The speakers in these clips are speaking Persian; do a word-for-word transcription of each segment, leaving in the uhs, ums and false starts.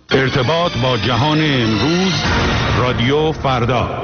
ارتباط با جهان امروز، رادیو فردا.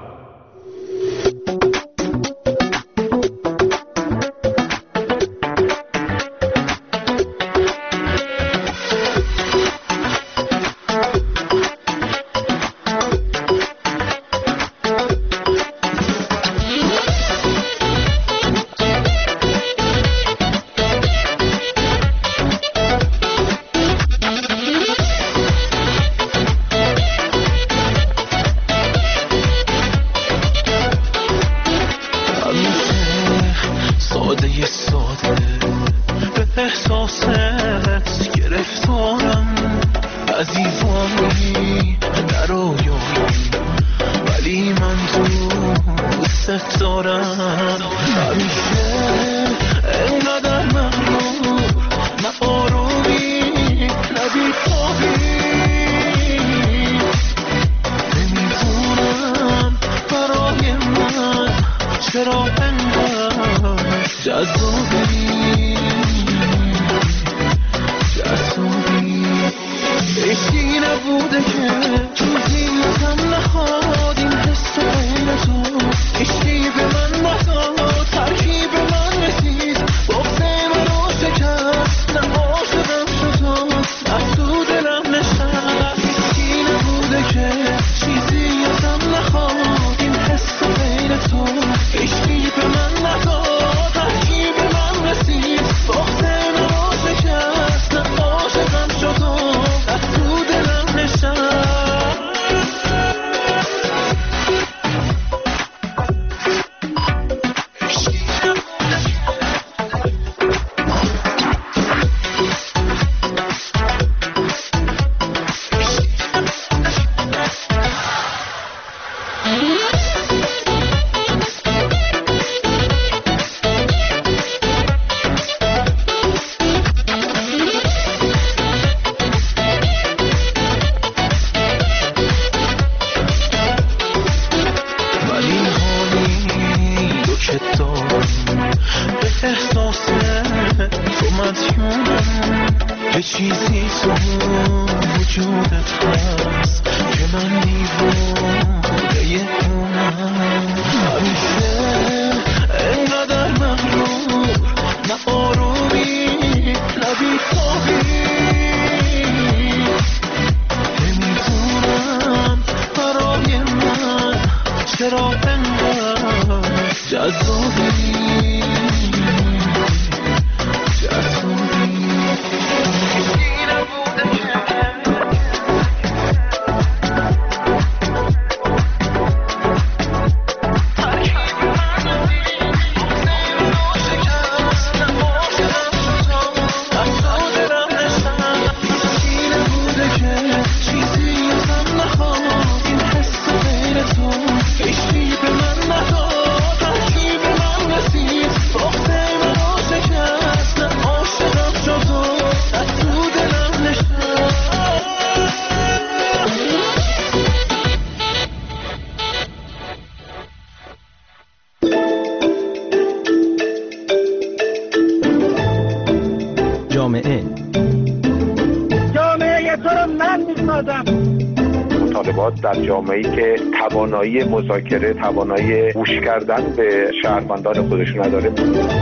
در جامعه‌ای که توانایی مذاکره، توانایی گوش کردن به شهروندان خودش نداره.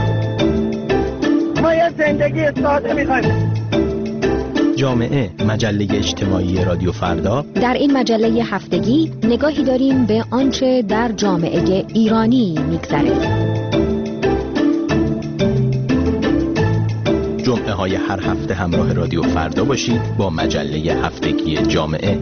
ما یه زندگی ساده می‌خوایم. جامعه، مجله اجتماعی رادیو فردا. در این مجله هفتگی نگاهی داریم به آنچه در جامعه ایرانی می‌گذره. جمعه های هر هفته همراه رادیو فردا باشید با مجله هفتگی جامعه.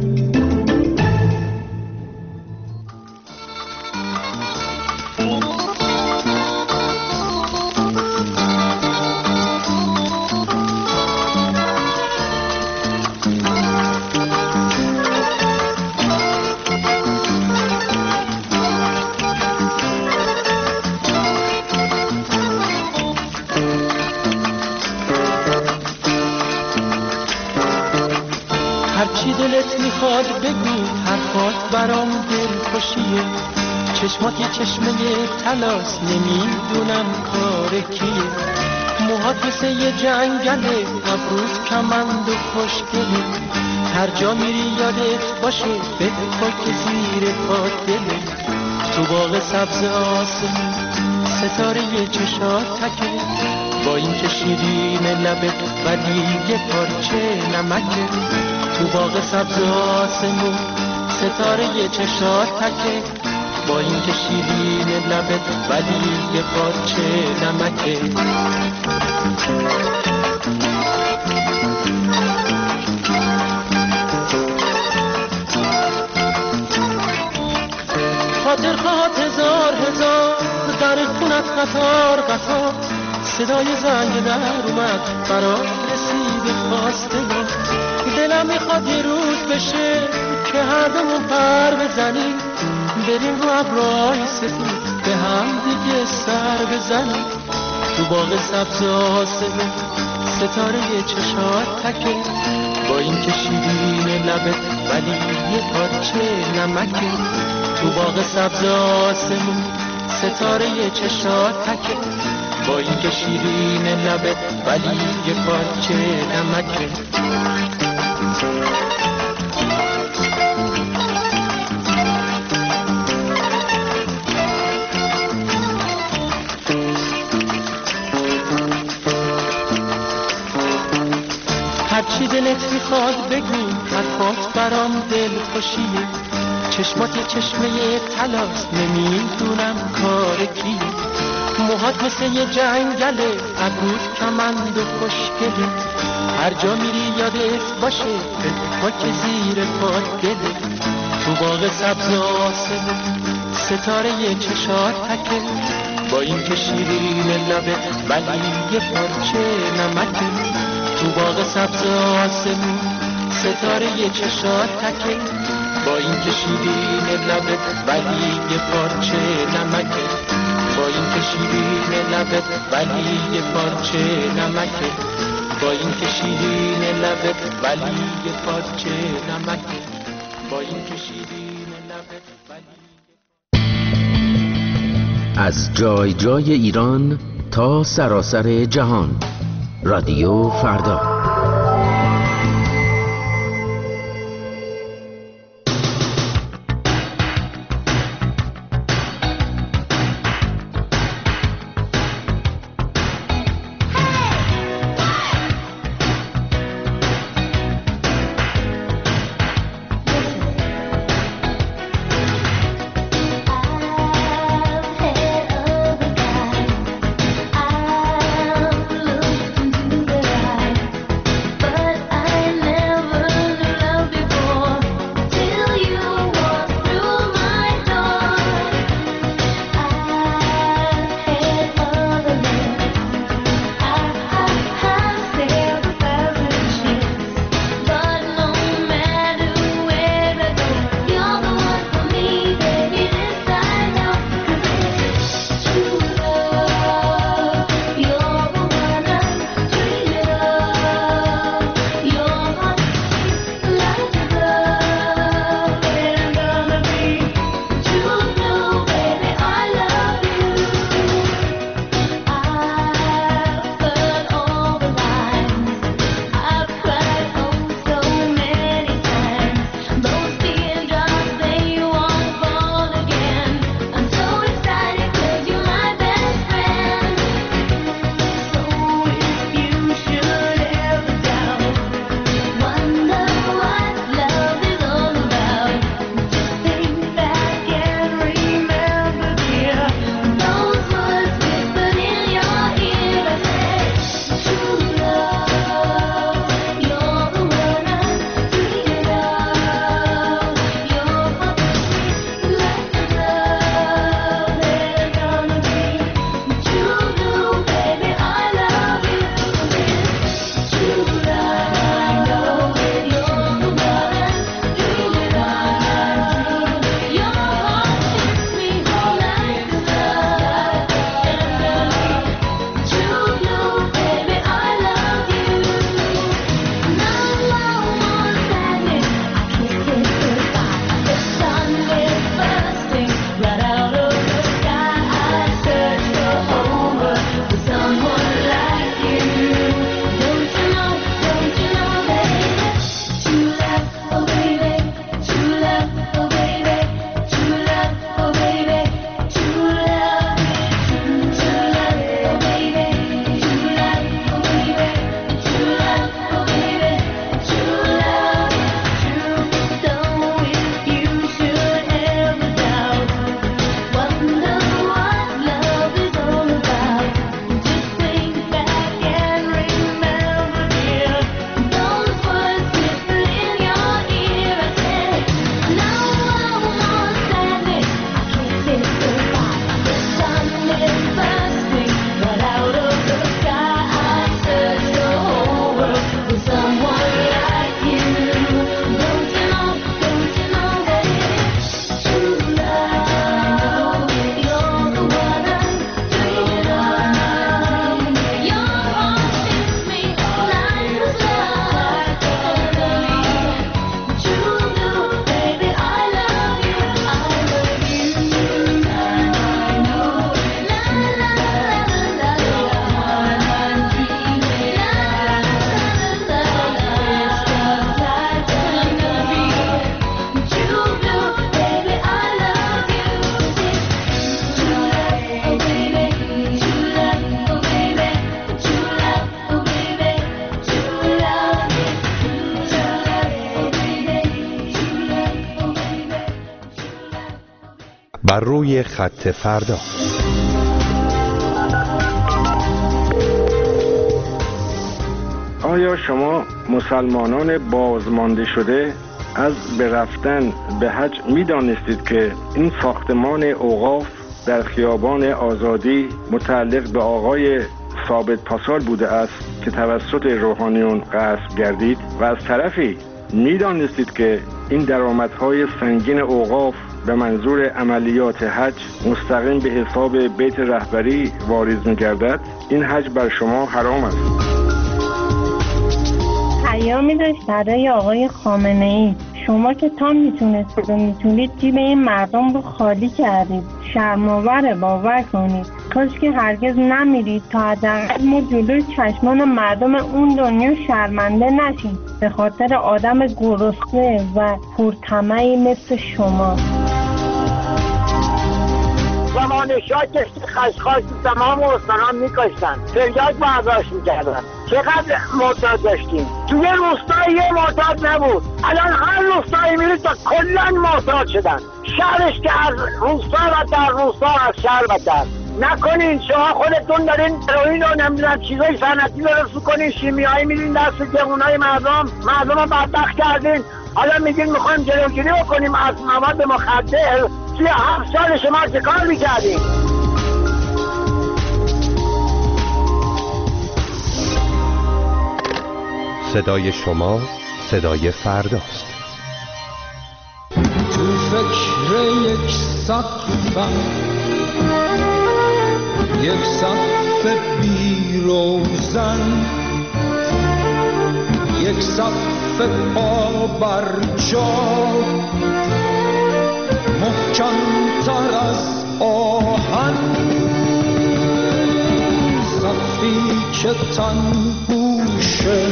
هرچی دلت میخواد بگو، حرفات برام دل خوشیه، چشمات یه چشمه تلاس، نمیدونم کار کیه، موها موهات مثل یه جنگله، ابروز کمند و خوشگله، هر جا میری یادت باشه به خاک زیر پات دله. تو باغ سبز آسمون ستاره یه چشات تکه، با این که شیرین لبت ولی یه پارچه نمکه. تو باغ سبز آسمون ستاره یه چشات تکه، با این که شیرین لبت ولی یه پارچه نمکه. خاطر خواهد هزار هزار در خونت قطار قطار، صدای زنگ در اومد برا رسید خواستگار. دلم میخواد یه روز بشه که هر دومون پر بزنیم، بریم رو ابرهای سفید به هم دیگه سر بزنیم. تو باغ سبز آسمون ستاره یه چشات تکه، با این که شیرین لبت ولی یه پارچه نمکه. تو باغ سبز آسمون ستاره یه چشات تکه، با این که شیرین لبت ولی یه پارچه نمکه. هرچی دلت میخواد بگو، حرفات برام دل خوشیه، چشمات یه چشمه طلاست نمیدونم کار کیه. موهات مثل یه جنگله، ابروت کمند و خوشگله، هر جا میری یادت باشه به خاک زیر پات دله. تو باغ سبز آسمون ستاره یه چشات تکه، با این که شیرین لبه ولی یه پارچه نمکه. تو باغ سبز آسمون ستاره یه چشات تکه، با این که شیرین لبت ولی یه پارچه نمکه. با این که شیرین لبت ولی یه پارچه نمکه. با این که شیرین لبت ولی یه پارچه نمکه. با این که شیرین لبت ولی. از جای جای ایران تا سراسر جهان، رادیو فردا. بر روی خط فردا. آیا شما مسلمانان بازمانده شده از به رفتن به حج می دانستید که این ساختمان اوقاف در خیابان آزادی متعلق به آقای ثابت پاسال بوده است که توسط روحانیون غصب گردید؟ و از طرفی می دانستید که این درآمدهای سنگین اوقاف به منظور عملیات حج مستقیم به حساب بیت رهبری واریز می گردد؟ این حج بر شما حرام است. پیامی داشت برای آقای خامنه ای: شما که تا میتونستید و میتونید جیب این مردم رو خالی کردید، شرم‌آوره، باور کنید. کاش که هرگز نمیرید تا حداقل ما جلوی چشمان مردم اون دنیا شرمنده نشیم به خاطر آدم گرسنه و پرطمعی مثل شما. زمان شاه کشتی خشخاش تو تمام استانان میکشتن، تریاک برداشت میکردن. چقدر معتاد داشتیم؟ توی روستایی یه معتاد نبود، الان هر روستایی میرید تا کلن معتاد شدن. شهرش که از روستا و در روستا از شهر بدتر. نکنین شما خودتون دارین هروئین و نمیدونم چیزای صنعتی درست میکنین، شیمیایی میدین دست جوانای مردم، مردم رو بدبخت کردین. حالا میگین میخوایم جلوگیری بکنیم از مواد مخدر. توی هفت سال شما چه کار میکردین؟ صدای شما صدای فرداست. تو فکر یک سقفم، یک سقف بی روزن، یک سقف پا بر جا، محکم تر از آهن، سقفی که تنهوشه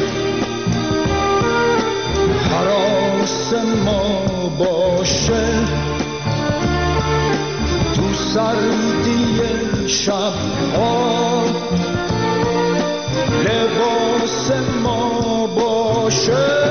هراس ما باشه، تو سردی شبها لباس ما باشه.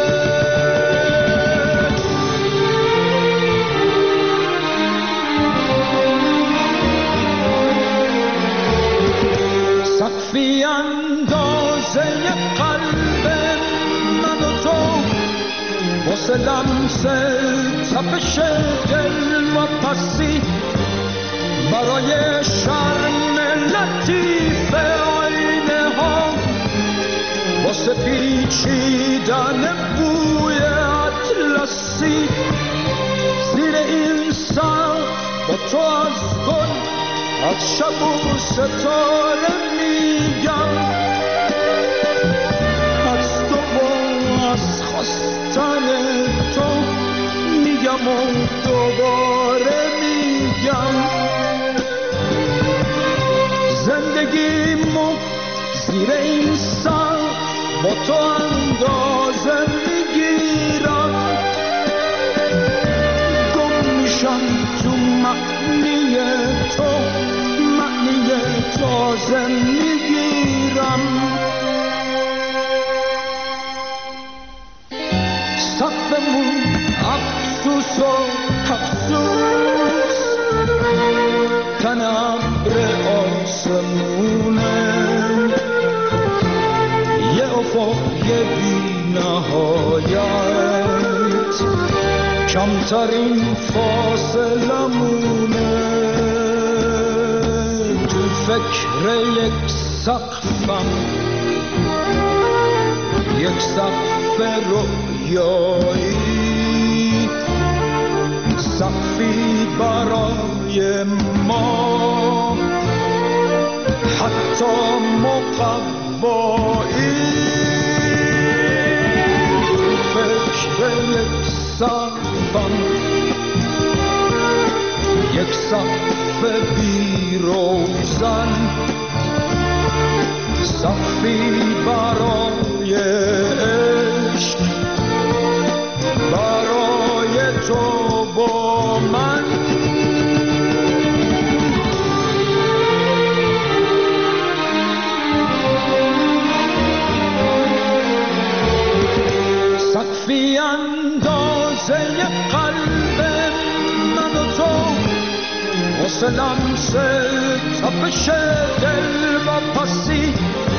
سقفی اندازه قلب من و تو، واسه لمس تپش دل و پسی، برای شرم لطیف آینه ها، واسه پیچیدن بوی اطلسی. زیر این سقف با تو از گل، از شب و ستاره میگم، از تو و از خواستن تو میگم و دوباره میگم. زندگیمو زیر این سقف با تو اندازه میگیرم، گم میشم تو معنی تو، معنی تازه میگیرم. سقفمون افسوس و افسوس، تن ابر آسمونه، یه افق یه بی نهایت، کمترین فاصله مونه. تو فکر یک سقفم، یک سقف رویایی، سقفی برای ما حتی مقوایی. تو فکر یک سقفم، یک سقف بی روزن، سقفی برای عشق، برای تو با من. سقفی اندازه قلب من و تو، مثل لمس تپش دل و پسی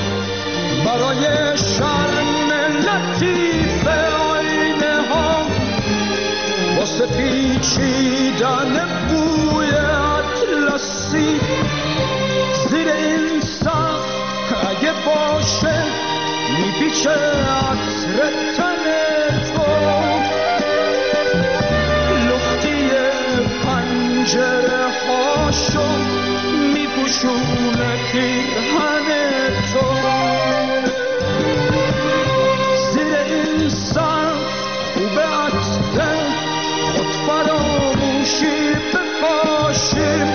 برای شرم لطیف آینه ها واسه پیچیدن بوی اطلسی زیر این سقف اگه باشه میپیچه عطر تن تو لختی پنجره هاشو میپوشونه پیرهن تو زیر این سقف خوب عطر خود فراموشی بپاشیم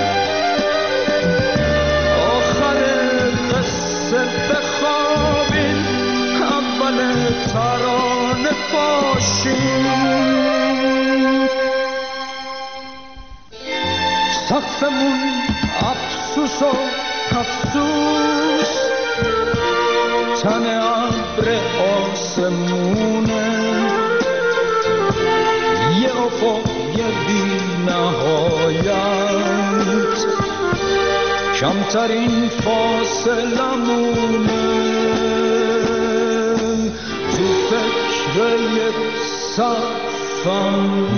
آخر قصه بخوابیم اول ترانه باشیم سقفمون افسوس و افسوس تن ابر آسمونه یه افق یه بی نهایت کمترین فاصلمونه تو فکر یک سقفم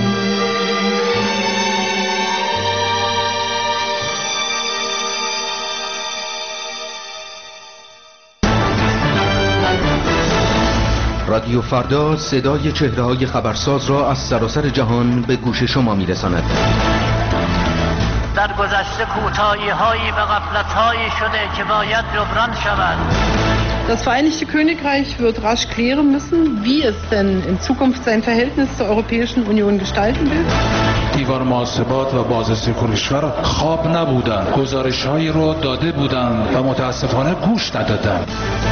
رادیو فردا صدای چهره‌های خبرساز را از سراسر جهان به گوش شما می‌رساند. در گذشته کوتاهی‌هایی و غفلت‌هایی شده که باید جبران شود. Das Vereinigte Königreich wird rasch klären müssen, wie es denn in Zukunft sein Verhältnis zur Europäischen Union gestalten will. دیوار محاسبات و بازرسی کشور خواب نبودند. گزارش‌هایی رو داده بودند و متاسفانه گوش ندادند.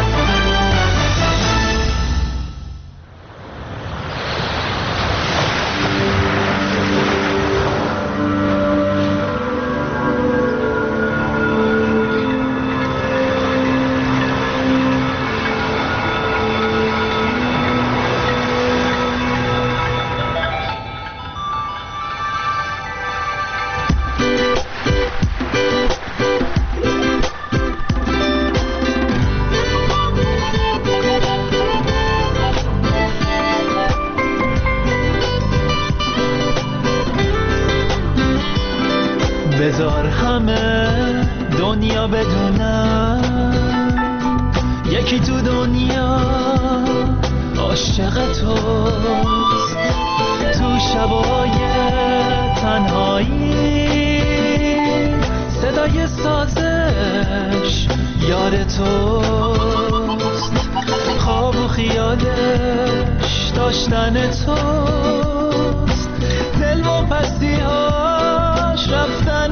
بذار همه دنیا بدونن یکی تو دنیا عاشق توست تو شبای تنهایی صدای سازش یار توست خواب و خیالش داشتن توست دل و پستی‌هاش رفتن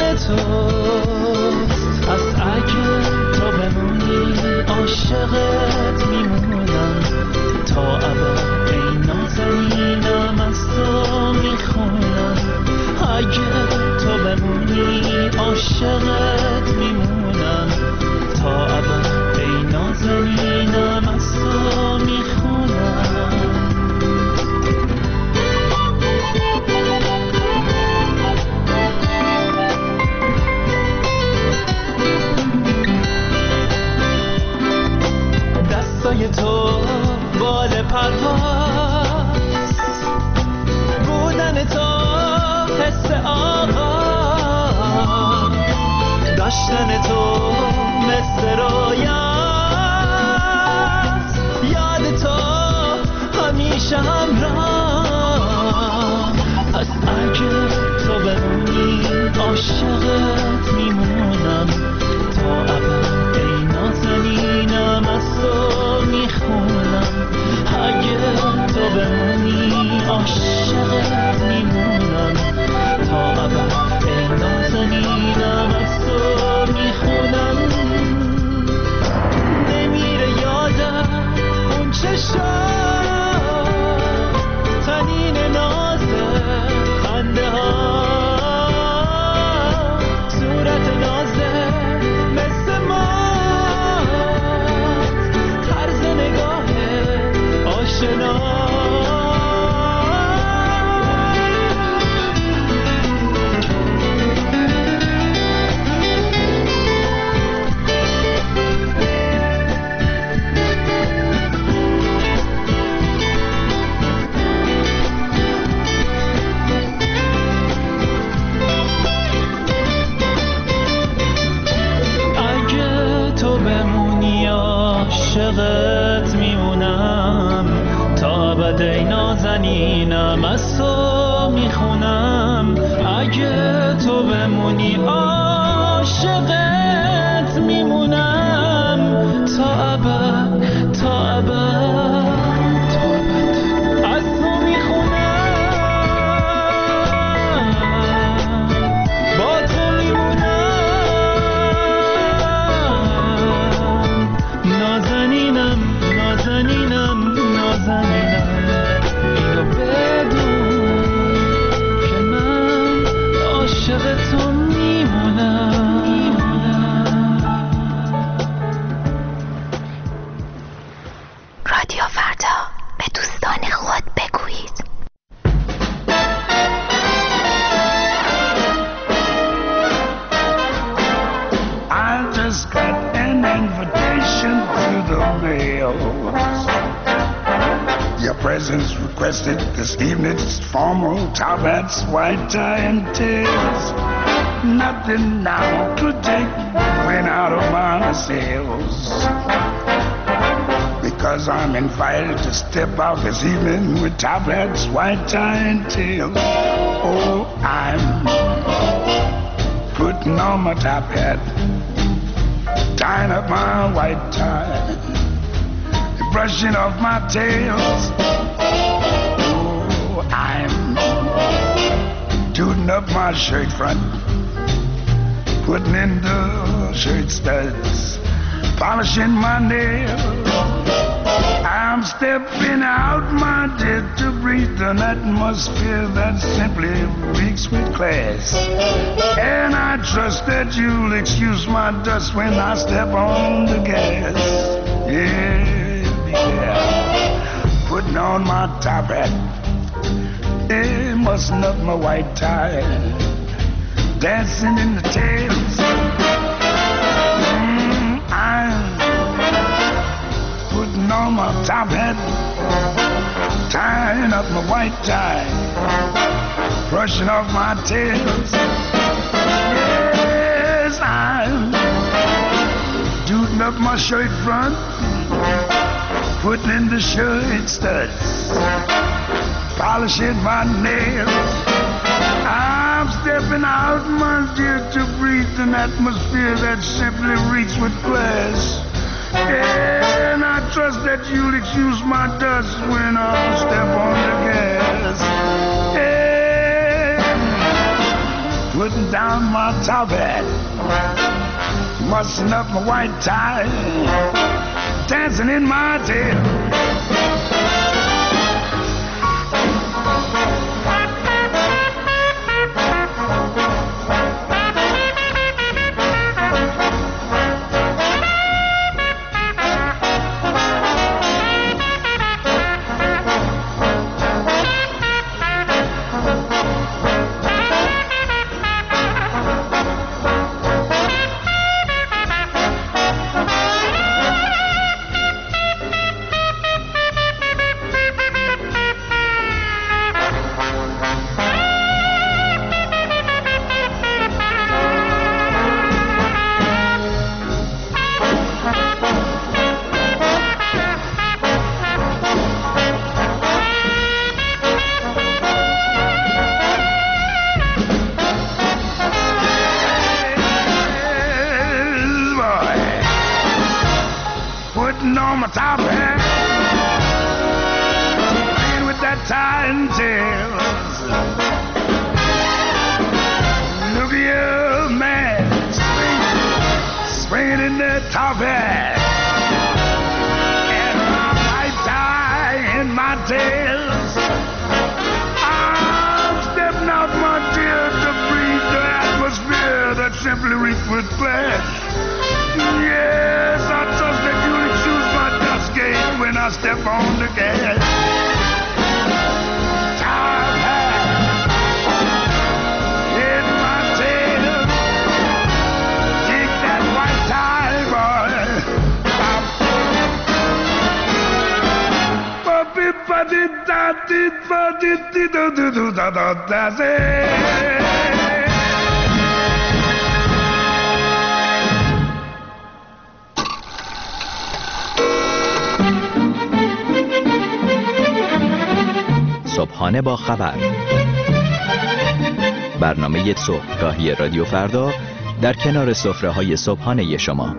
توست پس اگه تو بمونی عاشقت میمونم تا ابد ای نازنینم از تو میخونم اگه تو بمونی عاشقت میمونم تا ابد ای نازنینم از تو میخونم دستای تو بال پرواز بودن تو حس آغاز داشتن تو مثل رویاست یاد تو همیشه همراه پس اگه تو بمونی عاشقت میمونم تا ابد ای نازنینم از تو میخونم اگه تو بمونی عاشقت میمونم تا ابد ای نازنینم از تو میخونم نمیره یادم اون چشم تنین نازه خنده ها صورت نازه مثل ما طرز نگاه آشنا نازنینم از تو میخونم اگه تو بمونی عاشقت میمونم تا ابد تا ابد تا ابد از تو میخونم با تو میمونم نازنینم نازنینم نازنینم اینو بدون که من عاشق تو میمونم. رادیو فردا، به دوستان خود بگویید. I just got an invitation through the mail. Your presence requested this evening's formal top hats, white tie and tails. Nothing now could take the wind out of my sails. Because I'm invited to step out this evening with top hats, white tie and tails. Oh, I'm putting on my top hat, tying up my white tie, brushing off my tails. Oh, I'm tooting up my shirt front, putting in the shirt studs, polishing my nails. I'm stepping out, my dear, to breathe an atmosphere that simply reeks with class. And I trust that you'll excuse my dust when I step on the gas. Yeah, yeah. Putting on my top hat, yeah, mussing up my white tie, dancing in the tails. Mm, I'm putting on my top hat, tying up my white tie, brushing off my tails. Yes, I'm tooting up my shirt front, putting in the shirt studs, polishing my nails. I'm stepping out, my dear, to breathe an atmosphere that simply reeks with glass. And I trust that you'll excuse my dust when I step on the gas. And putting down my top hat, mussing up my white tie, dancing in my tail. صبحانه با خبر، برنامه صبحگاهی رادیو فردا در کنار سفره‌های صبحانه شما.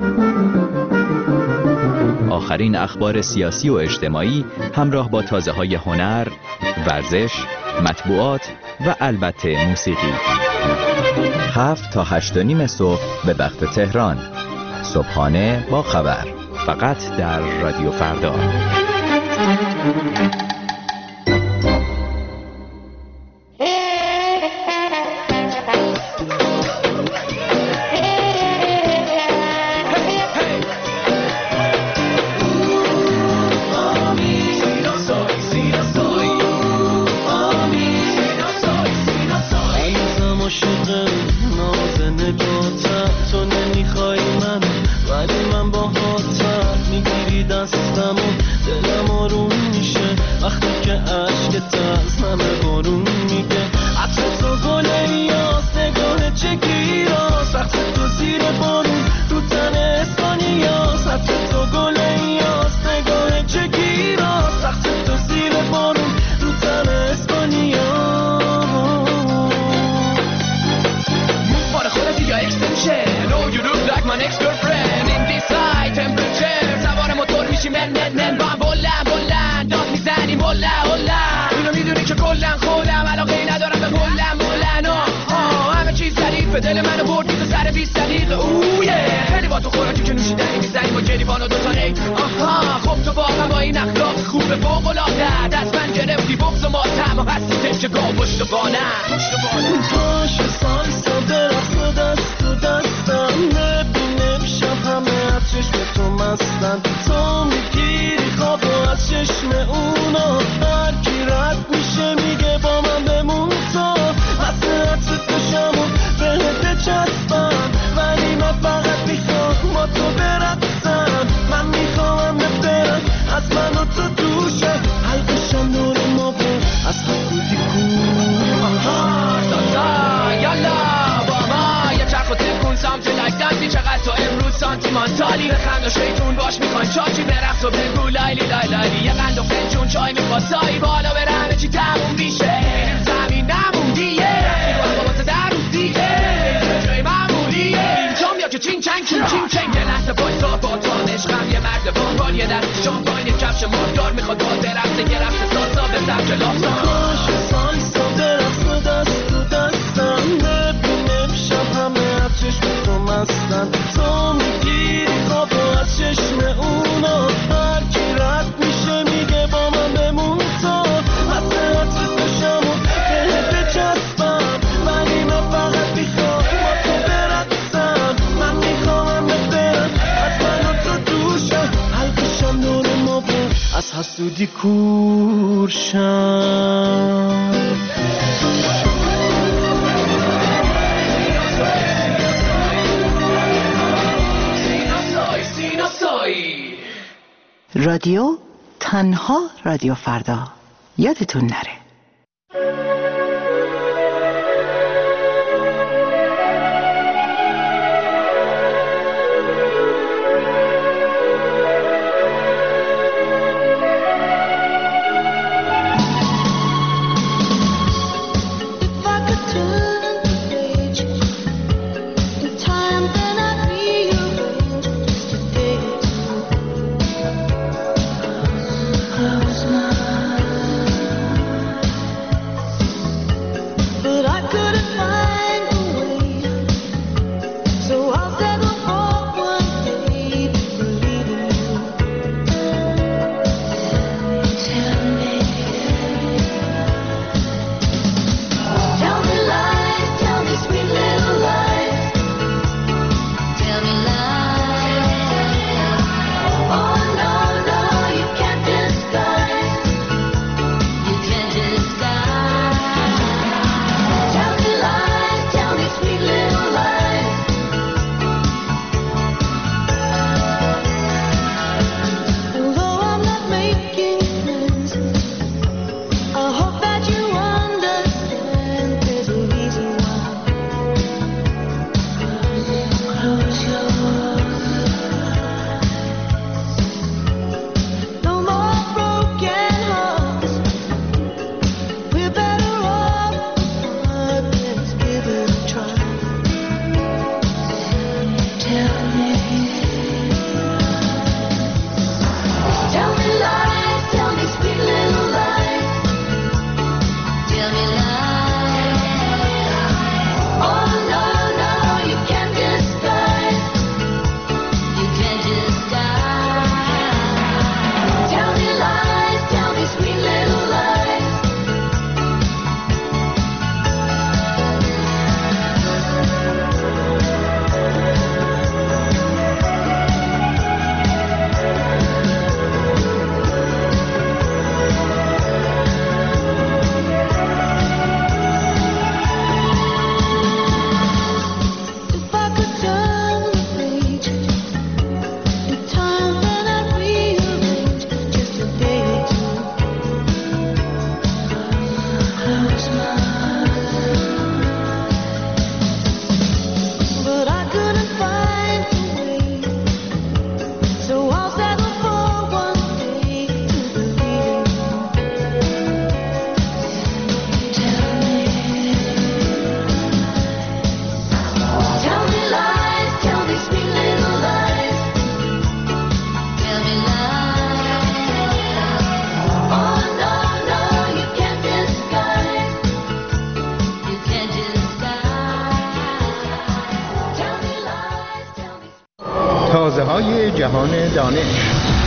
آخرین اخبار سیاسی و اجتماعی همراه با تازه‌های هنر، ورزش، مطبوعات و البته موسیقی. هفت تا هشت و نیم صبح به وقت تهران. صبحانه با خبر، فقط در رادیو فردا. دل منو بردی تو سر بیست دقیقه اویه خیلی با تو خوراکی که نوشیدنی میزنی با گریبان و دوتا نی آها خب تو واقعا با این اخلاق خوبه فوق‌العاده دست من گرفتی بغض و ماتم و هستی تکه گاه پشت بانم پاش سایس و درخت و دست و دستم نبینم شب همه از چشم تو مستن تو میگیری خواب و از چشم اونا هر کی رد میشه میگه با من بمون تو مسئلت تو شمون بهت چسبم ولی من فقط میخوام با تو برقصم من میخوام برم از من و تو دوشه حلقشم نور ما بود از حقودی کن سازا یالا با ما یه چرخ و تکون سامت لایک دنسی چقدر تو امروز سانتیمانتالی بخند و شیطون باش میخوان چاچی برقص و بگو لایلی لای لایلی یه قند و فنجون چای میخواد سایی بالا بره همه چی تموم میشه زمین نموندیه بابا در روز دیگه جای معمولیه اینجام یا که چین چنگ چین چین چنگ یه لحظه بایستا با تان عشقم یه مرد بانبال یه دست شامپاین یه کفش ماردار میخواد با درخصه یه رفت سازا به سبک لافتان پاش سایس و درخت و دست و دستم نبینم شب همه از چشم تو مستن تو میگیری خواب و از چشم اونا هر کی رد میشه میگه با من بمون تو مسئلت تو شمون بهت چسبم ولی من فقط میخوام با تو برقصم من میخوام برم از من و تو دوشم حلقشم نور ما بود از حسودی کورشم رادیو تنها رادیو فردا یادتون نره. I was not جهان دانش.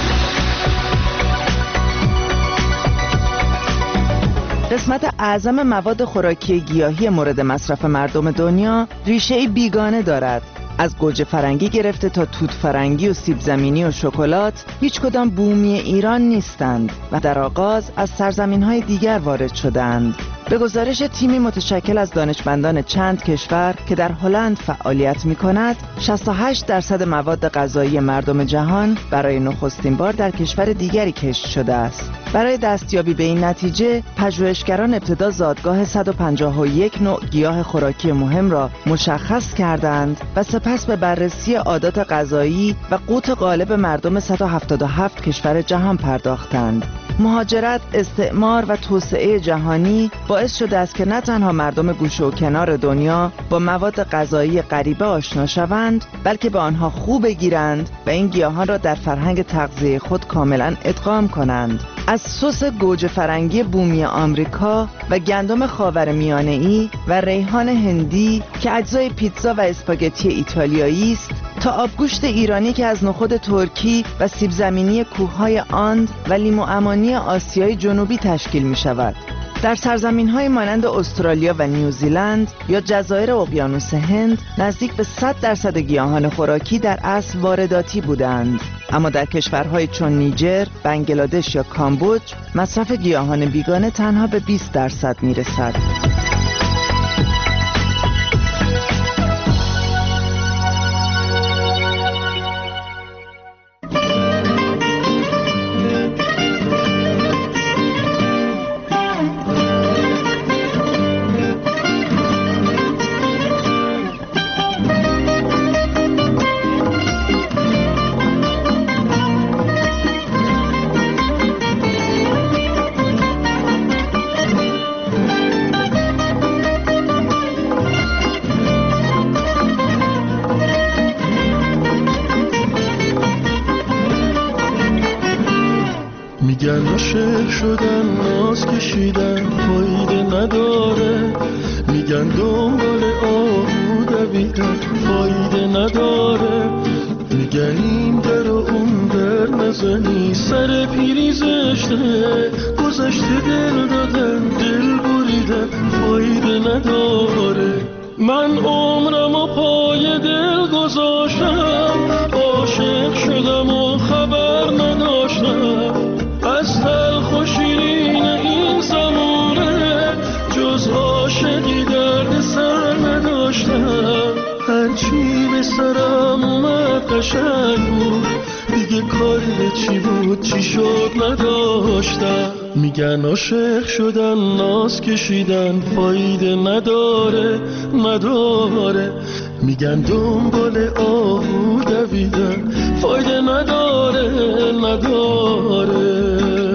قسمت اعظم مواد خوراکی گیاهی مورد مصرف مردم دنیا ریشه‌ای بیگانه دارد. از گوجه فرنگی گرفته تا توت فرنگی و سیب زمینی و شکلات هیچ کدام بومی ایران نیستند و در آغاز از سرزمین‌های دیگر وارد شدند. به گزارش تیمی متشکل از دانشمندان چند کشور که در هلند فعالیت می‌کند، شصت و هشت درصد مواد غذایی مردم جهان برای نخستین بار در کشور دیگری کشت شده است. برای دستیابی به این نتیجه، پژوهشگران ابتدا زادگاه صد و پنجاه و یک نوع گیاه خوراکی مهم را مشخص کردند و سپس به بررسی عادات غذایی و قوت غالب مردم صد و هفتاد و هفت کشور جهان پرداختند. مهاجرت، استعمار و توسعه جهانی باعث شده است که نه تنها مردم گوشه و کنار دنیا با مواد غذایی غریبه آشنا شوند، بلکه به آنها خو بگیرند و این گیاهان را در فرهنگ تغذیه خود کاملا ادغام کنند. از سس گوجه فرنگی بومی آمریکا و گندم خاورمیانه‌ای و ریحان هندی که اجزای پیتزا و اسپاگتی ایتالیایی است، تا آبگوشت ایرانی که از نخود ترکی و سیب زمینی کوههای آند و لیمو امانی آسیای جنوبی تشکیل می شود. در سرزمین‌های مانند استرالیا و نیوزیلند یا جزایر اقیانوس هند نزدیک به صد درصد گیاهان خوراکی در اصل وارداتی بودند، اما در کشورهای چون نیجر، بنگلادش یا کامبوج مصرف گیاهان بیگانه تنها به بیست درصد می‌رسد. میگن عاشق شدن ناز کشیدن فایده نداره، میگن دنبال آهو دویدن فایده نداره، میگن این در و اون در نزنی سر پیری زشته، گذشته دل دادن دل بریدن فایده نداره. من عمرم و پای دل گذاشتم، عاشق شدم و خبر نداشتم از تلخ و شیرین این زمونه، جز عاشقی درد سر نداشتم. هرچی به سرم اومد قشنگ بود، دیگه کاری به چی بود چی شد نداشتم. میگن عاشق شدن ناز کشیدن فایده نداره نداره، میگن دنبال آهو دویدن فایده نداره نداره.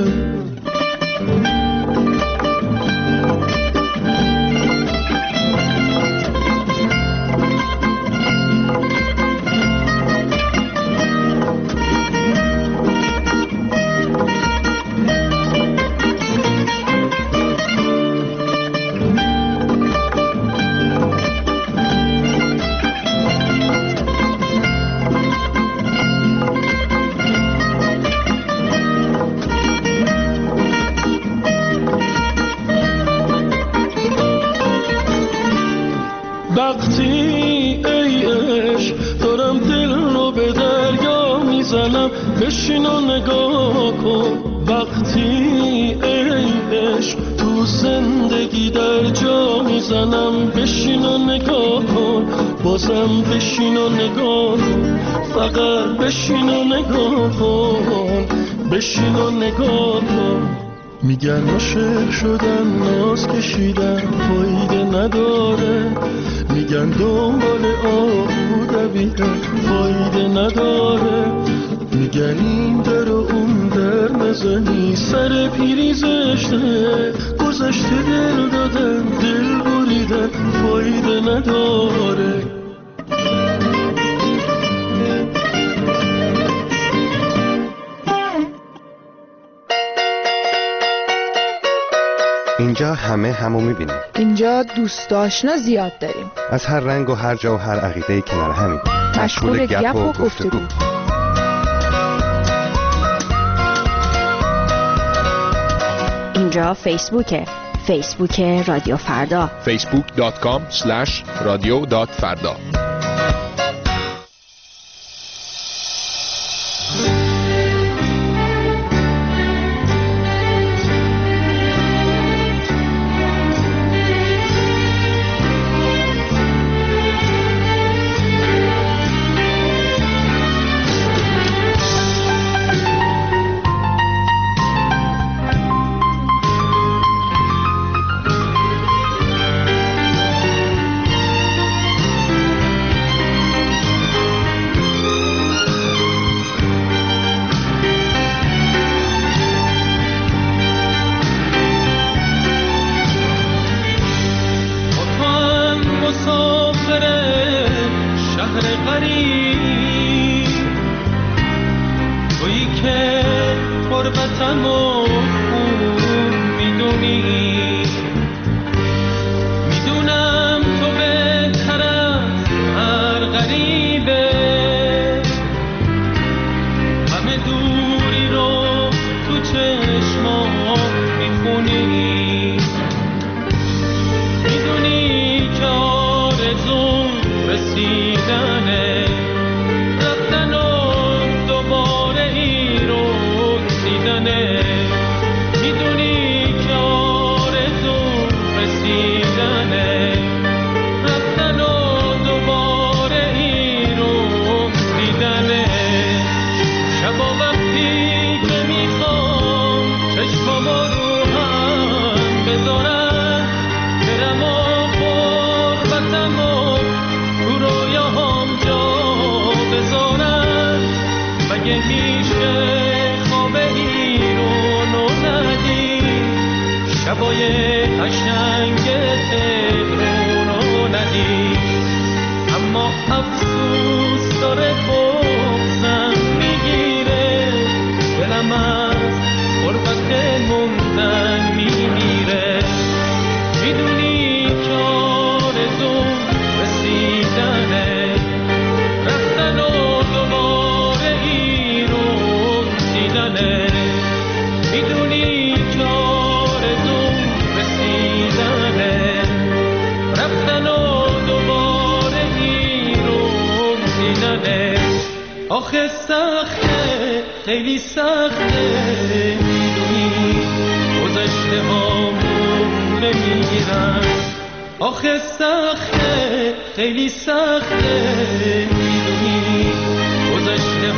وقتی ای عشق دارم دل رو به دریا میزنم، بشین و نگاه کن. وقتی ای عشق تو زندگی در جا میزنم، بشین و نگاه کن. بازم بشین و نگاه کن، فقط بشین و نگاه کن، بشین و نگاه کن. میگن عاشق شدن ناز کشیدن فایده نداره، میگن دنبال آهو دویدن فایده نداره، میگن این در و اون در نزنی سر پیری زشته، گذشته دل دادن دل بریدن فایده نداره. اینجا همه همو میبینیم. اینجا دوست آشنا زیاد داریم، از هر رنگ و هر جا و هر عقیده‌ای کنار همین، مشغول گپ و گفتگو. اونجا فیسبوکه، فیسبوک رادیو فردا، فیسبوک دات کام اسلش رادیو دات فردا. آخه سخته، خیلی سخته، میدونی گذشته هامون نمیرن. آخه سخته، خیلی سخته، میدونی گذشته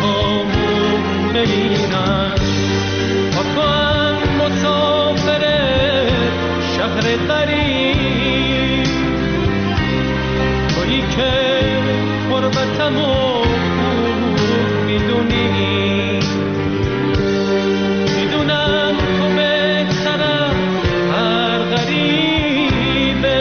هامون نمیرن. با تو هم مسافر شهر غریب، تویی که غربتمو میدونی، میدونم تو بهترم هر غریبه،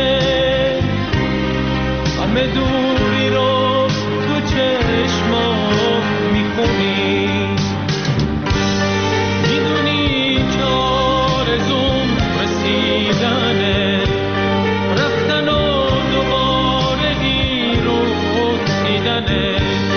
همه دوری رو تو چشمات میخونی، میدونی که آرزوم رسیدنه، رفتن و دوباره گیر و دیدنه.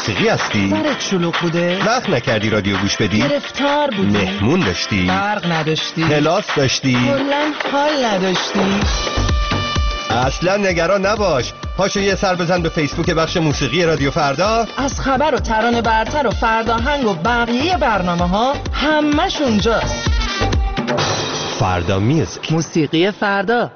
موسیقی هستی؟ برات شلوغ بوده؟ وقت نکردی رادیو گوش بدی؟ گرفتار بودی؟ مهمون داشتی؟ برق نداشتی؟ کلاس داشتی؟ کلاً حال نداشتی؟ اصلا نگران نباش، پاشو یه سر بزن به فیسبوک بخش موسیقی رادیو فردا. از خبر و ترانه برتر و فرداهنگ و بقیه برنامه ها همش اونجاست. فردا میوزیک، موسیقی فردا.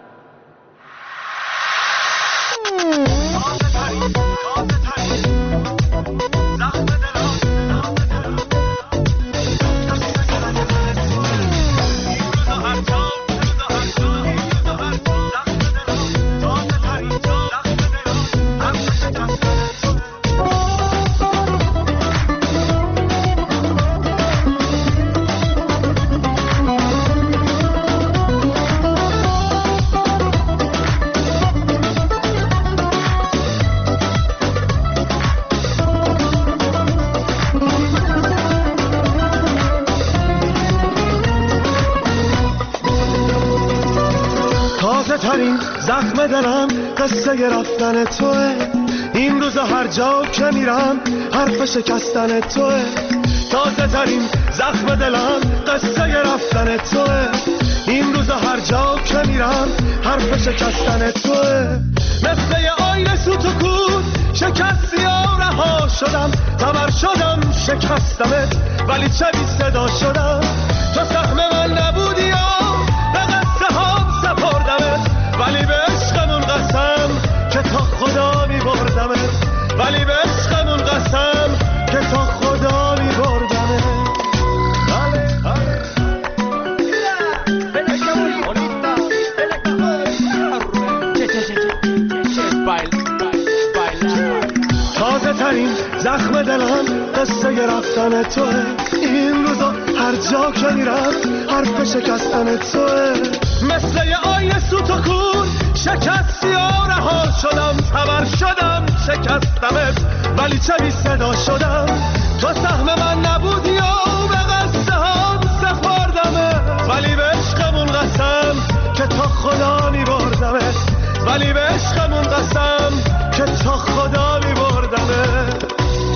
ترین زخم دلم قصه رفتن توه، این روزا هر جا که میرم حرف شکستن توه. تازه ترین زخم دلم قصه رفتن توه، این روزا هر جا که میرم حرف شکستن توه. مثل یه آینه سوت و کود شکستی و رها شدم، تبر شدم شکستمت ولی چه بی صدا شدم. تو سهم من نبودی و به قصه ها سپردمت، ولی به عشقمون قسم که تا خدا می بردمت، ولی به عشقمون قسم که تا خدا می بردمت. تازه ترین زخم دلم قصه رفتن توه، این روزا هر جا که میرم حرف شکستن توه. مثل یه آینه سوت و کور شکستی و رها شدم، تبر شدم شکستمت ولی چه بی صدا شدم. تو سهم من نبودی و به قصه هم سپردمت، ولی به عشقمون قسم که تا خدا می بردمت، ولی به عشقمون قسم که تا خدا می بردمت.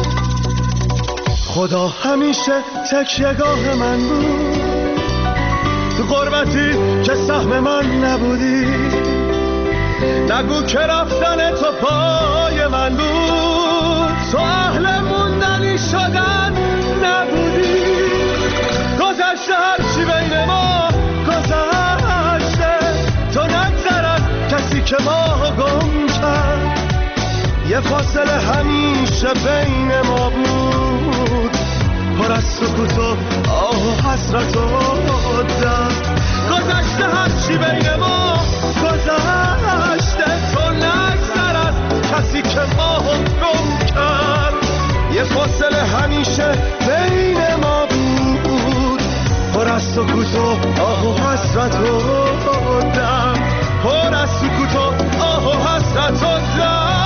خدا همیشه تکیه‌گاه من بود، تو غربتی که سهم من نبودی. نگو که رفتن تو پای من بود، تو اهل موندنی شدن نبودی. گذشته هرچی بین ما گذشته، تو نگذرد کسی که ما گم کرد. یه فاصله همیشه بین ما بود، پر از سکوت و آه و حسرت و درد. گذشته هرچی بین ما گذشته، تو نگذر از کسی که ما گم کرد. یه فاصله همیشه بین ما بود، پر از سکوت و آه و حسرت و درد، پر از سکوت و آه و حسرت و درد.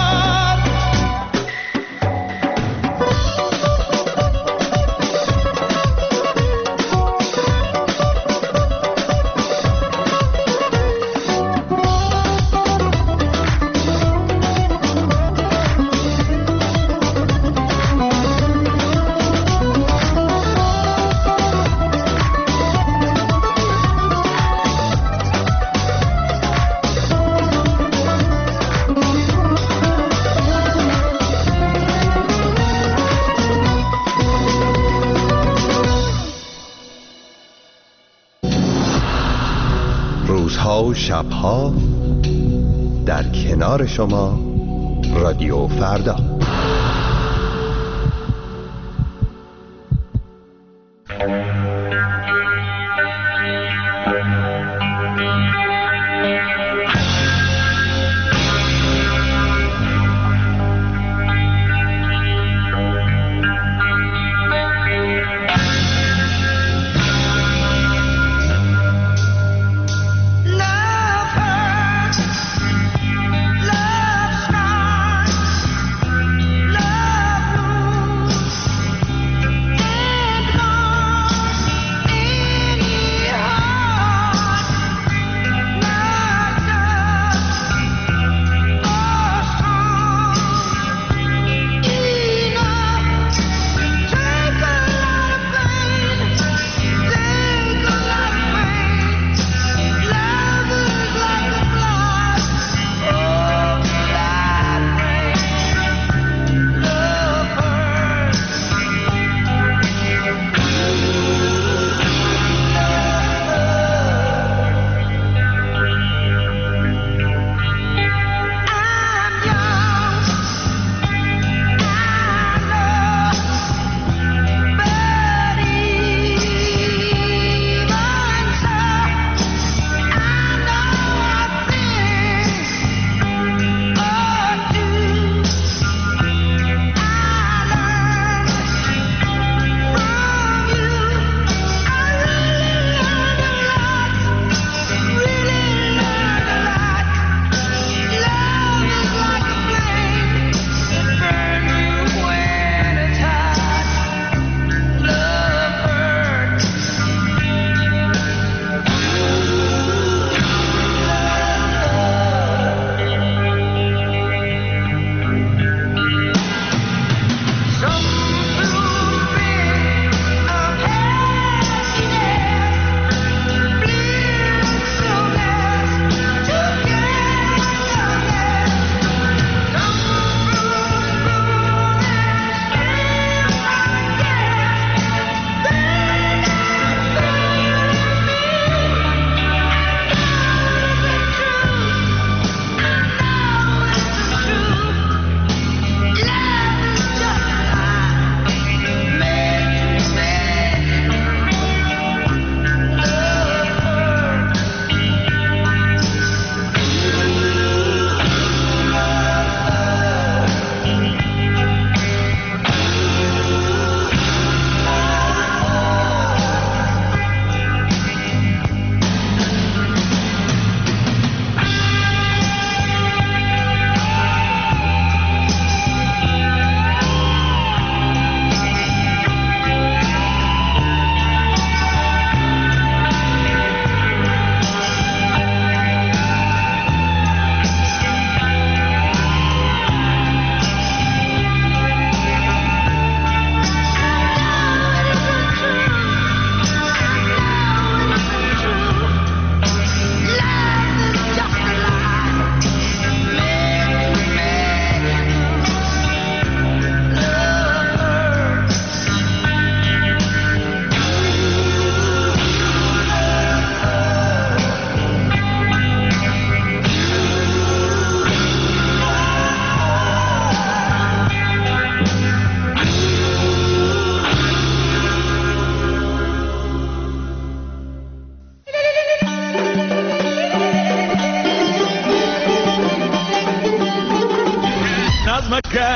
و شبها در کنار شما رادیو فردا.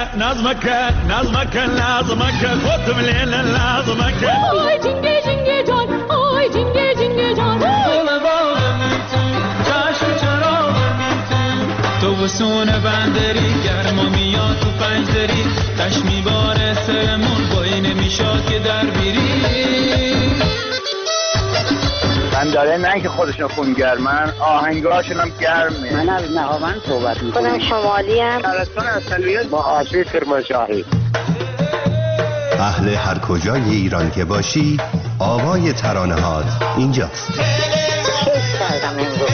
نظمك نظمك لازمك خدم ليل لازمك آی جنگه جنگه جان آی جنگه جنگه جان تو بسون بندری گرما میاد تو پنجدری تش میباره سرمون بایی نمیشاد که در بیری من داره نه که خودشون خونگرمن آهنگاشون هم گرمه. من از نهاوند صحبت میکنم. خودم شمالی هم شهرستان اصلیت با آسیب کرمانشاهی. اهل هر کجای ایران که باشی آوای ترانه هات اینجاست. کیف کردم امروز.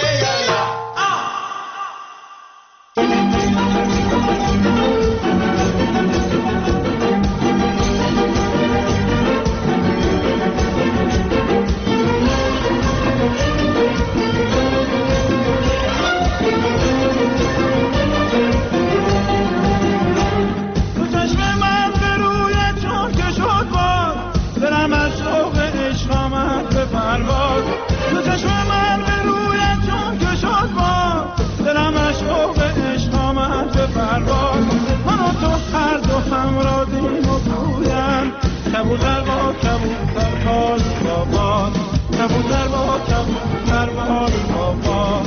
کبوتر با کبوتر باز بابا کبوتر با کبوتر باز بابا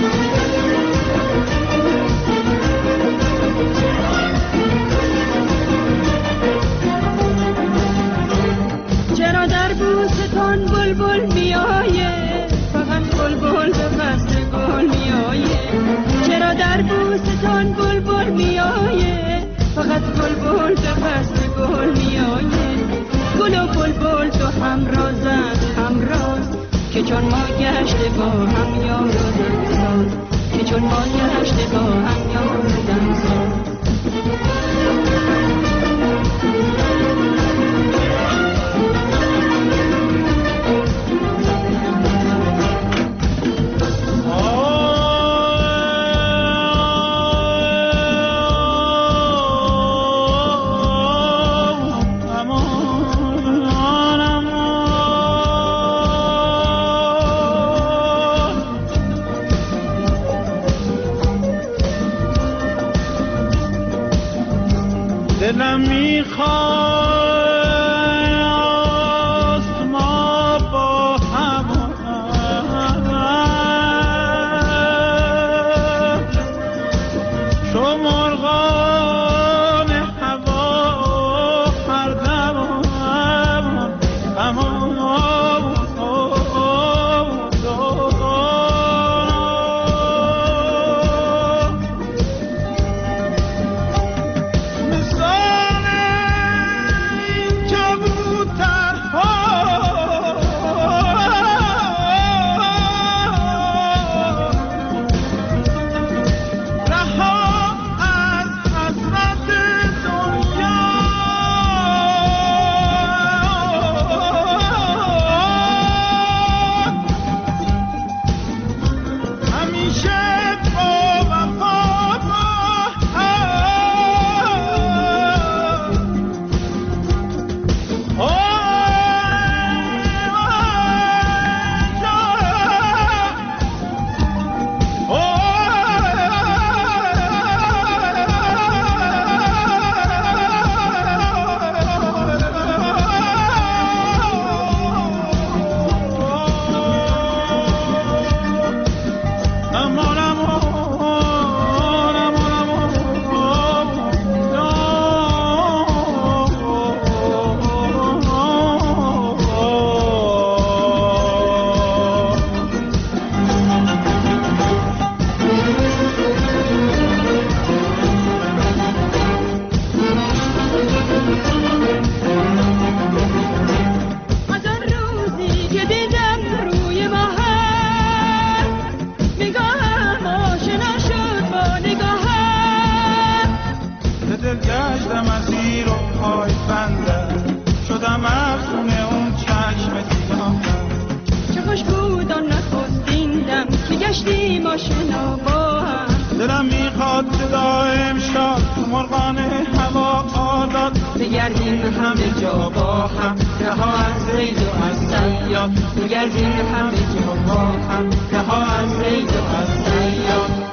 چرا در بوستان بلبل میآیه فقط بلبل به قصد گل میآیه چرا در بوستان بلبل میآیه فقط بلبل به قصد گل میآیه گل و بلبل تو همرازند همراز که چون ما گشته با هم یار و دمساز که چون ما گشته با هم یار و دمساز دلم میخواست ما با هم چو مرغان هوا هر دم اما گشتم اسیر و پای بندم شدم افسون اون چشم سیاهم چه خوش بود آن نخستین دم که گشتیم آشنا با هم دلم میخواد که دائم شاد تو مرغان هوا آزاد بگردیم همه جا با هم رها از رید و از صیاد بگردیم همه جا با هم رها از رید و از صیاد